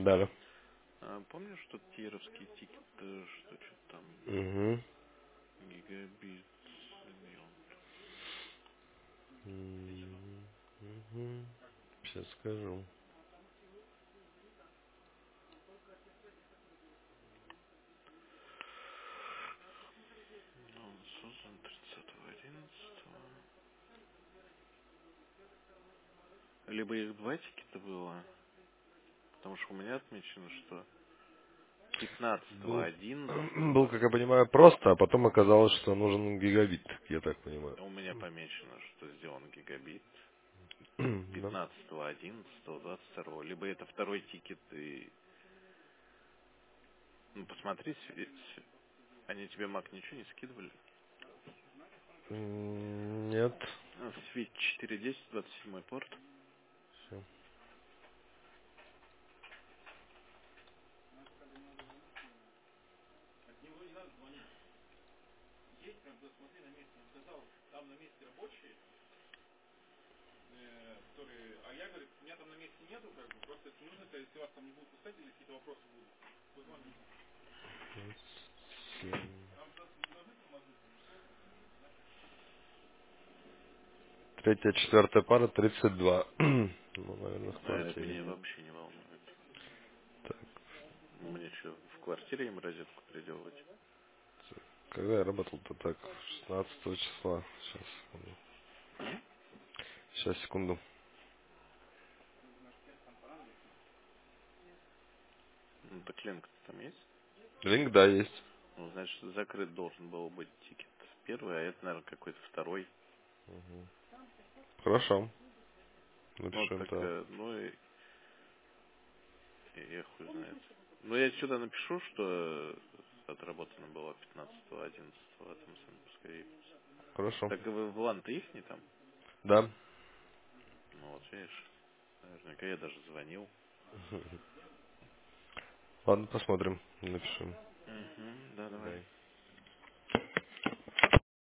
Да. Помнишь, что тировский тикет, что там, Угу. гигабит, миллион? Угу. Сейчас скажу. Он создан 30.11. Либо их два тикета было, потому что у меня отмечено, что Был, 15.11 был, как я понимаю, просто, а потом оказалось, что нужен гигабит, я так понимаю. у меня помечено, что сделан гигабит. Да. 15.11, 22. Либо это второй тикет и... Ну, посмотри, они тебе Mac ничего не скидывали? Нет. В Switch 4.10, 27 порт. Всё. Третья, четвертая пара, 32. Ну, наверное, в А это квартире. меня вообще не волнует. Так, Мне что, в квартире им розетку приделывать? когда я работал-то так? 16 числа. Сейчас, секунду. Сейчас, секунду. Ну, так линк там есть? Линк, да, есть. Ну, значит, закрыт должен был быть тикет первый, а это, наверное, какой-то второй. Хорошо. Ну, Напишем так, так. ну, и я хуй знает. Ну, я сюда напишу, что отработано было 15.11 там скорее. Хорошо. Так вы в лан-то их не там? Да. Ну, вот, видишь, наверняка я даже звонил. Ладно, посмотрим. Напишем. Угу, да,